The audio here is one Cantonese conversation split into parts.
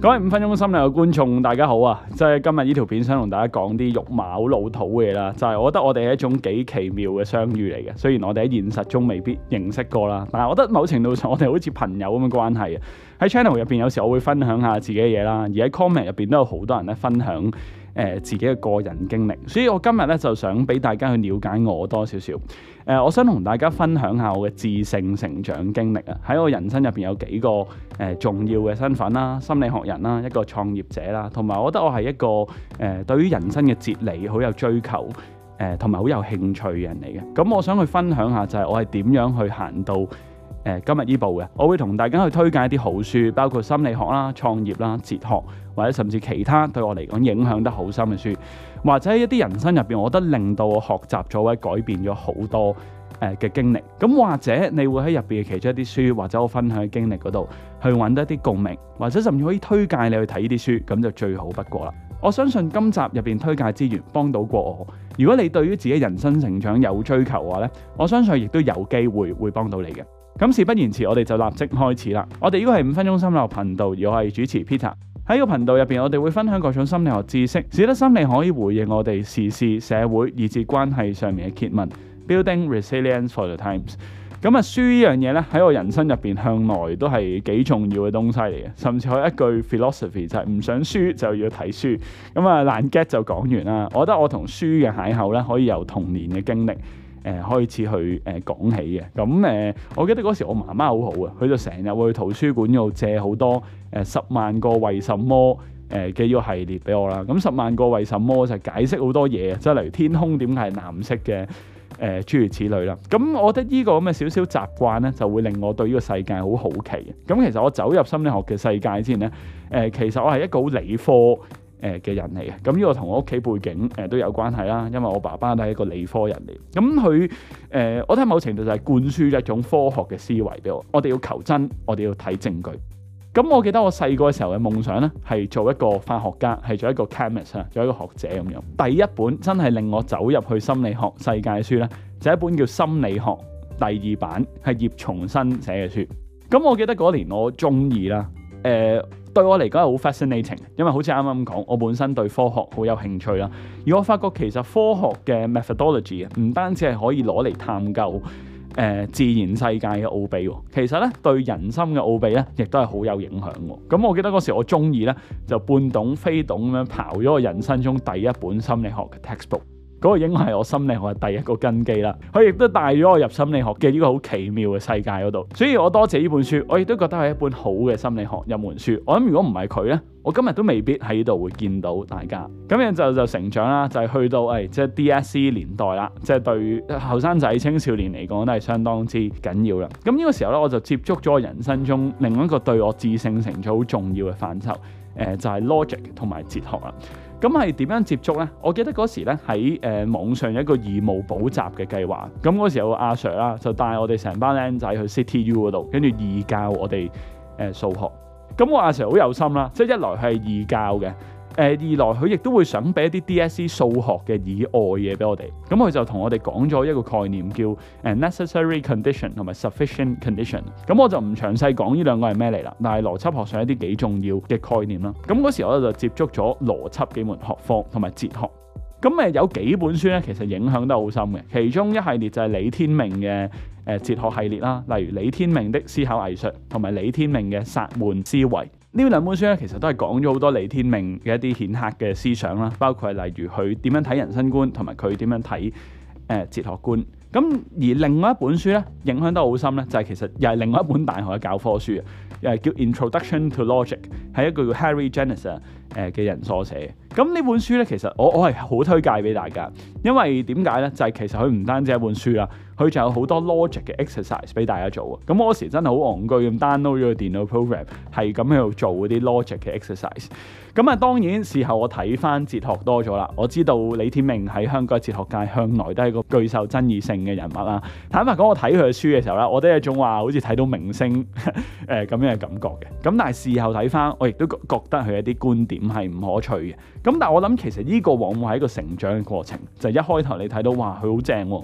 各位5分鐘心理嘅觀眾，大家好啊！即係今日呢條片想同大家講啲肉麻好老土嘅嘢啦，就係我覺得我哋係一種幾奇妙嘅相遇嚟嘅。雖然我哋喺現實中未必認識過啦，但係我覺得某程度上我哋好似朋友咁嘅關係啊。喺 channel 入邊有時我會分享下自己嘅嘢啦，而喺 comment 入邊都有好多人咧分享自己嘅個人經歷，所以我今日咧就想俾大家去了解我多少少。我想同大家分享下我嘅自性成長經歷啊！喺我人生入邊有幾個重要嘅身份啦，心理學人啦，一個創業者啦，同埋我覺得我係一個對於人生嘅哲理好有追求同埋好有興趣嘅人嚟嘅。咁我想去分享下就係我係點樣去行到今日呢步嘅。我會同大家去推介一啲好書，包括心理學啦、創業啦、哲學或者甚至其他對我嚟講影響得好深嘅書，或者一啲人生入邊我覺得令到我學習咗或者改變咗好多嘅經歷。咁或者你會喺入邊嘅其中一啲書或者我分享嘅經歷嗰度去揾得一啲共鳴，或者甚至可以推介你去睇呢啲書，咁就最好不過啦。我相信今集入邊推介資源幫到過我。如果你對於自己人生成長有追求嘅話呢，我相信亦都有機會幫到你嘅。咁事不宜遲，我哋就立即開始啦。我哋呢個係5分鐘心理學頻道，而我係主持 Peter。喺個頻道入邊，我哋會分享各種心理學知識，使得心理可以回應我哋時事、社會以至關係上面嘅揭問 ，building resilience for the times。咁啊，書呢樣嘢咧喺我人生入邊向來都係幾重要嘅東西嚟嘅，甚至有一句 philosophy 就係唔想輸就要睇書。咁啊，爛 get 就講完啦。我覺得我同書嘅邂逅咧，可以由童年嘅經歷開始去講起嘅。咁我記得嗰時我媽媽好好啊，佢就成日會去圖書館度借好多10萬個為什麼嘅呢個系列俾我啦。咁10萬個為什麼就解釋好多嘢，即係例如天空點解係藍色嘅，諸如此類啦。咁我覺得呢個咁嘅少少習慣咧，就會令我對呢個世界好好奇嘅。咁其實我走入心理學嘅世界之前咧，其實我係一個好理科嘅人嚟嘅。咁呢個同我屋企背景都有關係啦，因為我爸爸都係一個理科人嚟。咁佢我睇某程度就係灌輸一種科學嘅思維俾我。我哋要求真，我哋要睇證據。咁我記得我細個嘅時候嘅夢想咧，係做一個化學家，係做一個 chemist 啊，做一個學者咁樣。第一本真係令我走入去心理學世界嘅書咧，就係一本叫《心理學》第2版，係葉松新寫嘅書。咁我記得嗰年我中意啦，對我嚟講係好 fascinating， 因為好似啱啱講，我本身對科學好有興趣啦。而我發覺其實科學嘅 methodology 唔單止係可以攞嚟探究自然世界嘅奧秘，其實咧對人心嘅奧秘咧，亦都係好有影響。咁我記得嗰時我中意咧，就半懂非懂咁樣刨咗我人生中第一本心理學嘅 textbook。嗰個應該係我心理學嘅第一個根基啦，佢亦都帶咗我入心理學嘅呢個好奇妙嘅世界嗰度。所以我多謝呢本書，我亦都覺得係一本好嘅心理學入門書。我諗如果唔係佢咧，我今日都未必喺度會見到大家。咁樣就成長啦，就係去到即係 DSE 年代啦，即係對後生仔青少年嚟講都係相當之緊要啦。咁呢個時候咧，我就接觸咗我人生中另一個對我自性成長好重要嘅範疇，就係 logic 同埋哲學啦。咁係點樣接觸呢？我記得嗰時咧喺網上有一個義務補習嘅計劃，咁嗰時有個阿 Sir 啦，就帶我哋成班僆仔去 CityU 嗰度，跟住義教我哋數學。咁我阿 Sir 好有心啦，即係一來係義教嘅，二來佢亦都會想俾一啲 DSE 數學嘅以外嘢俾我哋。咁佢就同我哋講咗一個概念叫necessary condition 同埋 sufficient condition。咁我就唔詳細講呢兩個係咩嚟啦，但係邏輯學上一啲幾重要嘅概念啦。咁嗰時我就接觸咗邏輯幾門學科同埋哲學。咁有幾本書咧，其實影響得好深嘅。其中一系列就係李天命嘅哲學系列啦，例如李天命的思考藝術同埋李天命嘅薩門思維。呢兩本書咧，其實都係講咗好多李天命嘅一啲顯赫嘅思想啦，包括係例如佢點樣睇人生觀，同埋佢點樣睇哲學觀。咁而另外一本書咧，影響得好深咧，就係其實又係另外一本大學嘅教科書啊，又係叫 Introduction to Logic， 係一個叫 Harry Jenner 嘅人所寫嘅。咁呢本書咧，其實我係好推介俾大家，因為點解咧？就係其實佢唔單止係一本書啦，佢仲有好多 logic 嘅 exercise 俾大家做啊。咁我嗰時真係好戇居咁 download 咗個電腦 program， 係咁喺度做嗰啲 logic 嘅 exercise。咁啊，當然事後我睇翻哲學多咗啦，我知道李天命喺香港哲學界向來都係個具受爭議性嘅人物啦。坦白講，我睇佢嘅書嘅時候咧，我都有一種話好似睇到明星咁樣嘅感覺嘅。咁但係事後睇翻，我亦都覺得佢一啲觀點係唔可取嘅。咁但係我諗其實呢個往往係一個成長嘅過程，就係一開頭你睇到哇佢好正喎，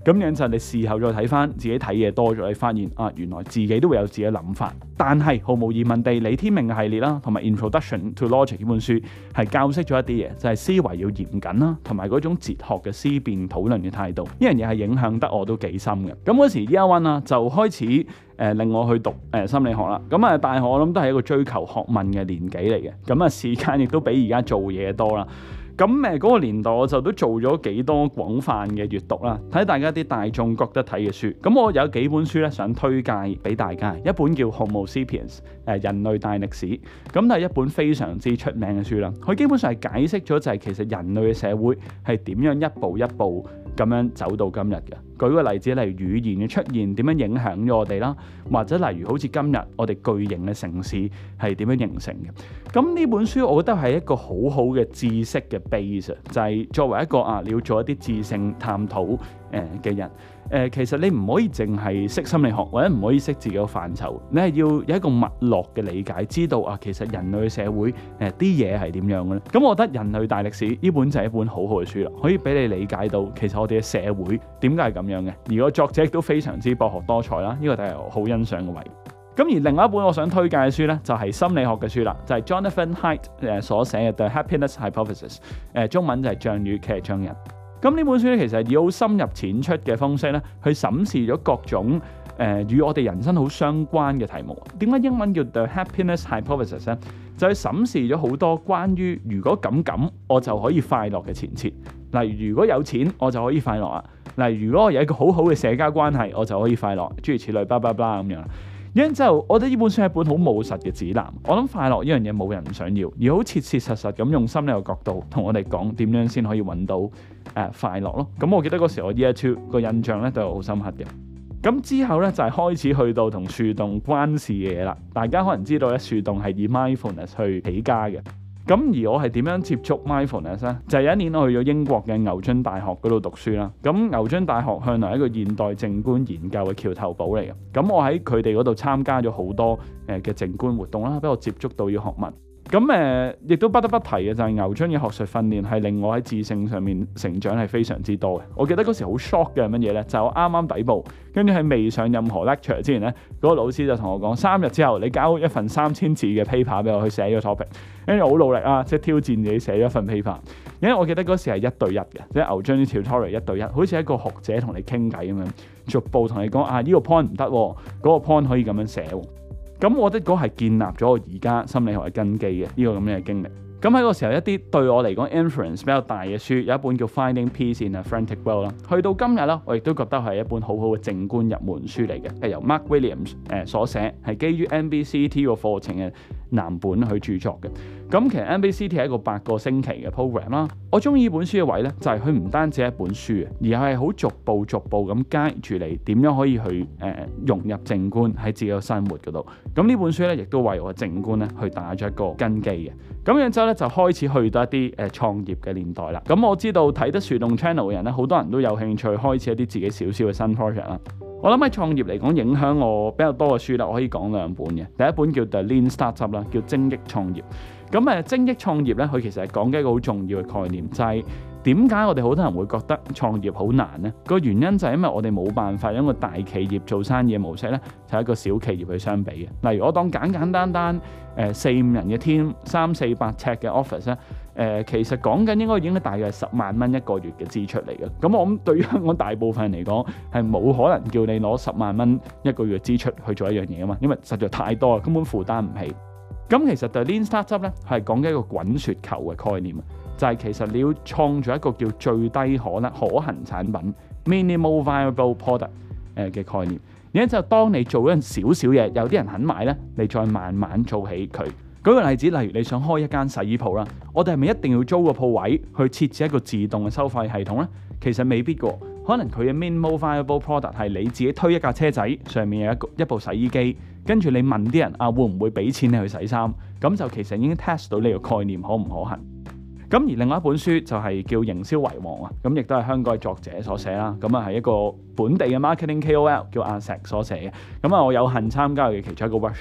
咁樣就你事後再睇翻自己睇嘢多咗，你發現原來自己都會有自己嘅諗法。但係毫無疑問地，李天命嘅系列啦，同埋 Introduction to Logic 呢本書係教識咗一啲嘢，就係思維要嚴謹啦，同埋嗰種哲學嘅思辨討論嘅態度。呢樣嘢係影響得我都幾深嘅。咁嗰時 Year One 啦，就開始令我去讀心理學啦。咁大學我諗都係一個追求學問嘅年紀嚟嘅。咁時間亦都比而家做嘢多啦。咁嗰個年代我就都做咗幾多廣泛嘅閱讀啦，睇大家啲大眾覺得睇嘅書。咁我有幾本書咧想推介俾大家，一本叫《Homo Sapiens》人類大歷史，咁係一本非常之出名嘅書啦。佢基本上係解釋咗就係其實人類嘅社會係點樣一步一步咁樣走到今日嘅。舉個例子，例如語言嘅出現點樣影響咗我哋啦，或者例如好似今日我哋巨型嘅城市係點樣形成嘅。咁呢本書我覺得係一個好好嘅知識嘅 base， 就係作為一個你要做一啲智性探討嘅人。其實你唔可以淨係識心理學，或者唔可以識自己個範疇，你係要有一個脈絡嘅理解，知道其實人類嘅社會啲嘢係點樣嘅咧。咁我覺得《人類大歷史》呢本就係一本好好嘅書啦，可以俾你理解到其實我哋嘅社會點解係咁樣嘅。而個作者亦都非常之博學多才啦，呢個就係我好欣賞嘅位。咁而另外一本我想推介嘅書咧，就係心理學嘅書啦，就係 Jonathan Haidt 所寫嘅《The Happiness Hypothesis》，中文就係象與劇象人。咁呢本書咧，其實以好深入淺出嘅方式咧，去審視咗各種與我哋人生好相關嘅題目。點解英文叫 The Happiness Hypothesis 咧？就係審視咗好多關於如果咁我就可以快樂嘅前設。例如如果有錢我就可以快樂啊。例如如果我有一個好好嘅社交關係我就可以快樂，諸如此類，blah blah blah咁樣。然之後，我覺得呢本書係一本好務實嘅指南。我諗快樂呢樣嘢冇人唔想要，而好切切實實咁用心理學角度同我哋講點樣先可以揾到快樂咯。咁我記得嗰時我 Year 2個印象咧都係好深刻嘅。咁之後咧就係開始去到同樹洞關事嘅嘢啦。大家可能知道咧，樹洞係以 mindfulness 去起家嘅。咁而我係點樣接觸 mindfulness 咧？就係有一年我去咗英國嘅牛津大學嗰度讀書啦。咁牛津大學向來係一個現代靜觀研究嘅橋頭堡嚟嘅。咁我喺佢哋嗰度參加咗好多嘅靜觀活動啦，俾我接觸到要學問。咁亦都不得不提嘅就係牛津嘅學術訓練係令我喺智性上面成長係非常之多嘅。我記得嗰時好 shock 嘅係乜嘢咧？就係我啱啱抵步，跟住喺未上任何 lecture 之前咧，嗰個老師就同我講3日之後你交一份3000字嘅 paper 俾我去寫呢個 topic。跟住我好努力即係挑戰自己寫咗一份 paper。因為我記得嗰時係1對1嘅，即係牛津啲 tutorial 1對1，好似一個學者同你傾偈咁樣，逐步同你講呢個 point 唔得，嗰個 point 可以咁樣寫。咁我覺得嗰係建立咗我而家心理學嘅根基嘅呢個咁樣嘅經歷。咁喺個時候一啲對我嚟講 influence 比較大嘅書，有一本叫 Finding Peace in a Frantic World 啦。去到今日啦，我亦都覺得係一本好好嘅靜觀入門書嚟嘅，係由 Mark Williams 所寫，係基於 MBCT 個課程嘅藍本去著作嘅。咁其實 MBCT 係一個8個星期嘅 program 啦。我中意呢本書嘅位咧，就係佢唔單止係一本書，而係好逐步咁 guide 住你點樣可以去融入靜觀喺自己嘅生活嗰度。咁呢本書咧，亦都為我嘅靜觀咧去打咗一個根基嘅。咁然之後咧，就開始去到一啲創業嘅年代啦。咁我知道睇得樹洞 channel 嘅人咧，好多人都有興趣開始一啲自己少少嘅新 project 啦。我諗喺創業嚟講，影響我比較多嘅書啦，我可以講2本嘅。第一本叫 The Lean Startup 啦，叫精益創業。咁精益創業咧，佢其實係講緊一個好重要嘅概念，就係點解我哋好多人會覺得創業好難呢？個原因就係因為我哋冇辦法用一個大企業做生意嘅模式咧，就係一個小企業去相比嘅。例如我當簡單4-5人嘅 team， 300-400尺嘅 office 咧，其實講緊應該已經大約10萬蚊一個月嘅支出嚟嘅。咁我諗對於香港大部分人嚟講，係冇可能叫你攞10萬蚊一個月支出去做一樣嘢啊嘛，因為實在太多啦，根本負擔唔起。咁其實 The Lean Startup 咧係講緊一個滾雪球嘅概念，就係其實你要創造一個叫最低可行產品 （minimal viable product） 嘅概念。然之後當你做緊少少嘢，有啲人肯買咧，你再慢慢做起佢。舉個例子，例如你想開一間洗衣鋪啦，我哋係咪一定要租個鋪位去設置一個自動嘅收費系統咧？其實未必嘅，可能佢嘅 minimal viable product 係你自己推一架車仔，上面有一部洗衣機，跟住你問啲人會唔會俾錢你去洗衫，咁就其實已經 test 到呢個概念可唔可行。咁而另外一本書就係叫《營銷為王》啊，咁亦都係香港嘅作者所寫啦。咁係一個本地嘅 marketing KOL 叫阿石所寫嘅。咁我有幸參加佢其中一個 workshop，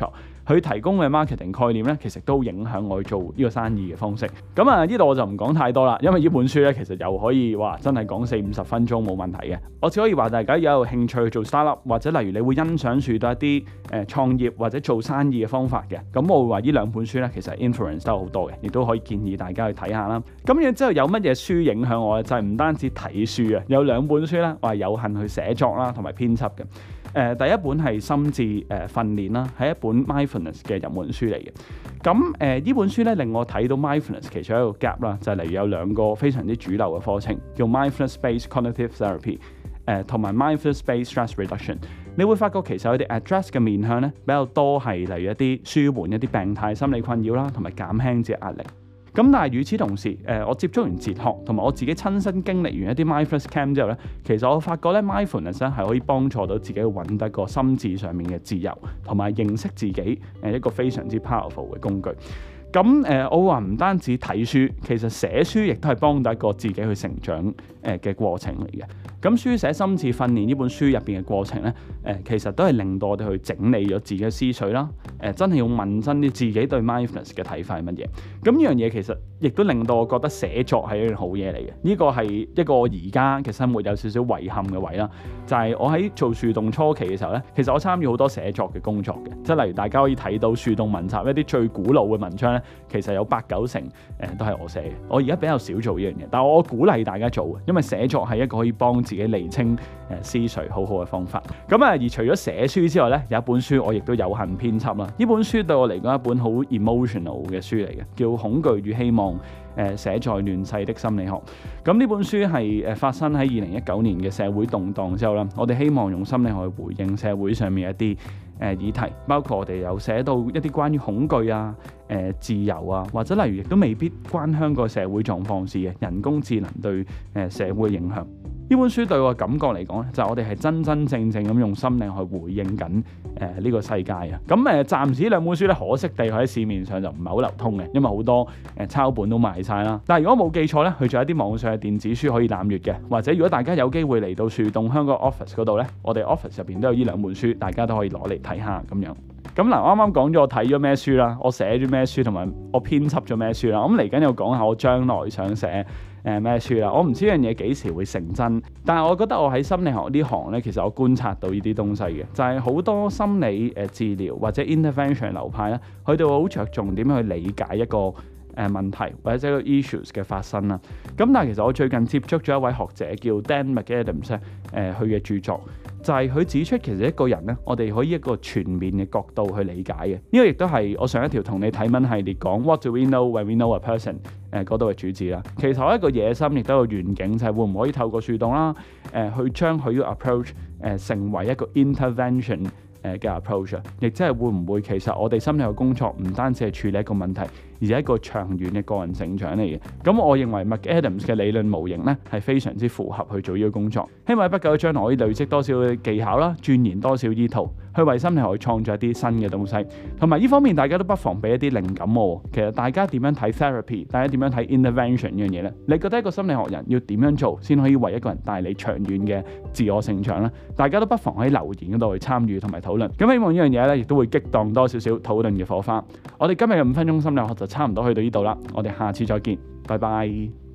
佢提供嘅 marketing 概念咧，其實都影響我去做呢個生意嘅方式。咁啊，呢度我就唔講太多啦，因為呢本書咧其實又可以話真係講40-50分鐘冇問題嘅。我只可以話大家有興趣去做 startup， 或者例如你會欣賞樹到一啲創業或者做生意嘅方法嘅，咁我會話呢兩本書咧其實 influence 都好多嘅，亦都可以建議大家去睇下啦。咁然之後有乜嘢書影響我咧？就係唔單止睇書啊，有兩本書咧我係有幸去寫作啦同埋編輯嘅。第一本係心智訓練啦，係一本 mindfulness 嘅入門書嚟嘅。咁呢本書咧令我睇到 mindfulness 其中一個 gap 啦，就係例如有兩個非常之主流嘅課程，叫 mindfulness-based cognitive therapy，同埋 mindfulness-based stress reduction。你會發覺其實佢哋 address 嘅面向咧比較多係例如一啲舒緩一啲病態心理困擾啦，同埋減輕自己壓力。咁但係與此同時，我接觸完哲學同埋我自己親身經歷完一啲 mindfulness camp 之後咧，其實我發覺咧 mindfulness 咧係可以幫助到自己去揾得個心智上面嘅自由，同埋認識自己一個非常之 powerful 嘅工具。咁我話唔單止睇書，其實寫書亦都係幫到一個自己去成長嘅過程嚟嘅。咁書寫心智訓練呢本書入邊嘅過程咧，其實都係令到我哋去整理咗自己嘅思緒啦。真係要問真啲自己對 mindfulness 嘅睇法係乜嘢。咁呢樣嘢其實亦都令到我覺得寫作係一樣好嘢嚟嘅。呢個係一個而家嘅生活有少少遺憾嘅位啦。就係我喺做樹洞初期嘅時候咧，其實我參與好多寫作嘅工作嘅。即係例如大家可以睇到樹洞文集一啲最古老嘅文章咧，其實有8-9成都係我寫嘅。我而家比較少做呢樣嘢，但係我鼓勵大家做嘅，因為寫作係一個可以幫自己釐清思緒好好嘅方法。咁而除咗寫書之外咧，有一本書我亦都有幸編輯啦。呢本書對我嚟講係一本好 emotional 嘅書嚟嘅，叫《恐懼與希望》。寫在亂世的心理學。咁呢本書係發生喺2019年嘅社會動盪之後啦，我哋希望用心理學去回應社會上面一啲議題，包括我哋有寫到一啲關於恐懼啊、自由啊，或者例如亦都未必關香港社會狀況事嘅人工智能對社會嘅影響。呢本書對我嘅感覺嚟講咧，就係我哋係真真正正咁用心理學去回應緊呢個世界啊！咁暫時兩本書咧，可惜地喺市面上就唔係好流通嘅，因為好多抄本都賣晒啦。但係如果冇記錯咧，佢仲有一啲網上嘅電子書可以覽閱嘅，或者如果大家有機會嚟到樹洞香港 office 嗰度咧，我哋 office 入邊都有呢兩本書，大家都可以攞嚟睇下咁樣。咁嗱，啱啱講咗我睇咗咩書啦，我寫咗咩書，同埋我編輯咗咩書啦。咁嚟緊又講下我將來想寫咩書啦。我唔知呢樣嘢幾時會成真，但係我覺得我喺心理學呢行咧，其實我觀察到呢啲東西嘅，就係好多心理治療或者 intervention 流派咧，佢哋會好着重點樣去理解一個問題或者一個 issues 嘅發生啦。咁但係其實我最近接觸咗一位學者叫 Dan McAdams 佢嘅著作就係佢指出其實一個人咧，我哋可以一個全面嘅角度去理解嘅。呢個亦都係我上一條同你睇文系列講 What do we know when we know a person 嗰度嘅主旨啦。其實我一個野心亦都有願景，就係會唔可以透過樹洞啦去將佢嘅 approach 成為一個 intervention嘅 approach， 亦即係會唔會其實我哋心理學工作唔單止係處理一個問題，而係一個長遠嘅個人成長嚟嘅。咁我認為 McAdams 嘅理論模型咧係非常之符合去做呢個工作。希望喺不久嘅將來可以累積多少嘅技巧啦，鑽研多少依圖，去為心理學創造一啲新嘅東西。同埋呢方面大家都不妨俾一啲靈感我。其實大家點樣睇 therapy， 大家點樣睇 intervention 呢樣嘢咧？你覺得一個心理學人要點樣做先可以為一個人帶嚟長遠嘅自我成長咧？大家都不妨喺留言嗰度去參與同埋討論。咁希望呢樣嘢咧亦都會激盪多少少討論嘅火花。我哋今日嘅5分鐘心理學就差唔多去到呢度啦，我哋下次再見，拜拜。